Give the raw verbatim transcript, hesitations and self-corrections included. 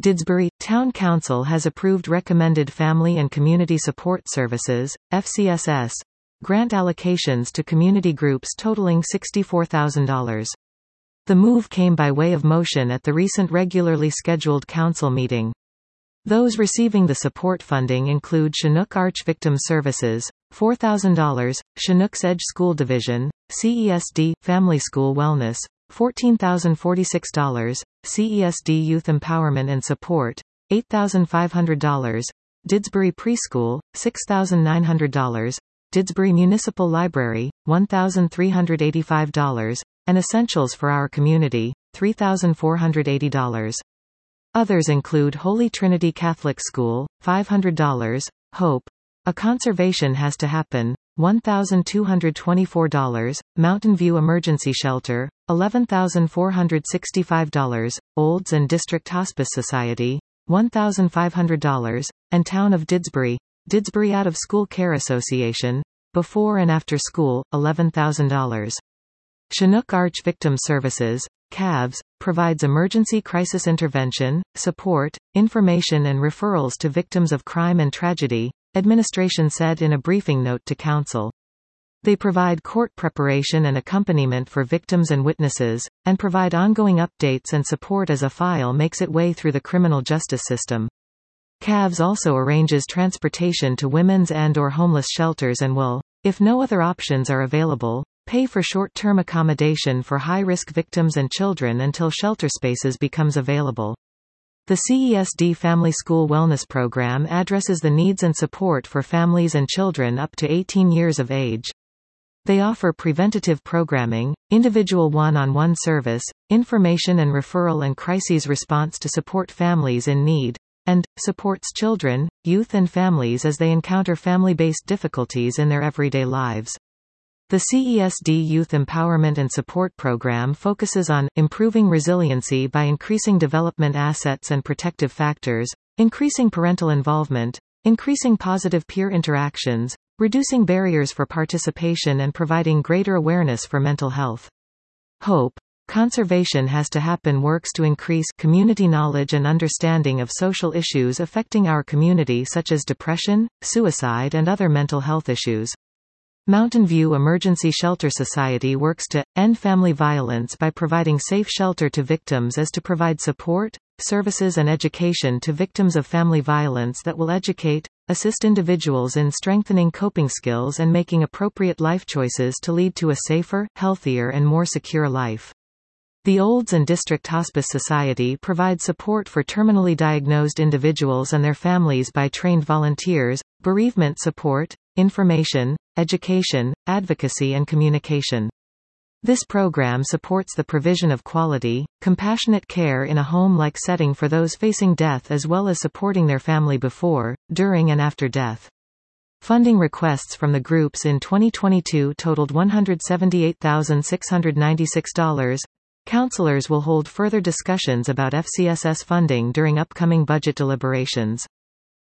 Didsbury Town Council has approved Recommended Family and Community Support Services, F C S S, grant allocations to community groups totaling sixty-four thousand dollars. The move came by way of motion at the recent regularly scheduled council meeting. Those receiving the support funding include Chinook Arch Victim Services, four thousand dollars, Chinook's Edge School Division, C E S D, Family School Wellness, fourteen thousand forty-six dollars, C E S D Youth Empowerment and Support, eight thousand five hundred dollars, Didsbury Preschool, six thousand nine hundred dollars, Didsbury Municipal Library, one thousand three hundred eighty-five dollars, and Essentials for Our Community, three thousand four hundred eighty dollars. Others include Holy Trinity Catholic School, five hundred dollars, Hope, A Conservation Has to Happen, one thousand two hundred twenty-four dollars, Mountain View Emergency Shelter, eleven thousand four hundred sixty-five dollars, Olds and District Hospice Society, one thousand five hundred dollars, and Town of Didsbury, Didsbury Out of School Care Association, Before and After School, eleven thousand dollars. Chinook Arch Victim Services, C A V S, provides emergency crisis intervention, support, information and referrals to victims of crime and tragedy, administration said in a briefing note to Council. They provide court preparation and accompaniment for victims and witnesses, and provide ongoing updates and support as a file makes its way through the criminal justice system. C A V S also arranges transportation to women's and or homeless shelters and will, if no other options are available, pay for short-term accommodation for high-risk victims and children until shelter spaces becomes available. The C E S D Family School Wellness Program addresses the needs and support for families and children up to eighteen years of age. They offer preventative programming, individual one-on-one service, information and referral and crises response to support families in need, and supports children, youth and families as they encounter family-based difficulties in their everyday lives. The C E S D Youth Empowerment and Support Program focuses on improving resiliency by increasing development assets and protective factors, increasing parental involvement, increasing positive peer interactions, reducing barriers for participation and providing greater awareness for mental health. Hope, Conservation Has to Happen works to increase community knowledge and understanding of social issues affecting our community such as depression, suicide and other mental health issues. Mountain View Emergency Shelter Society works to end family violence by providing safe shelter to victims as to provide support, services and education to victims of family violence that will educate, assist individuals in strengthening coping skills and making appropriate life choices to lead to a safer, healthier and more secure life. The Olds and District Hospice Society provides support for terminally diagnosed individuals and their families by trained volunteers, bereavement support, information, education, advocacy and communication. This program supports the provision of quality, compassionate care in a home-like setting for those facing death as well as supporting their family before, during and after death. Funding requests from the groups in twenty twenty-two totaled one hundred seventy-eight thousand six hundred ninety-six dollars. Councilors will hold further discussions about F C S S funding during upcoming budget deliberations.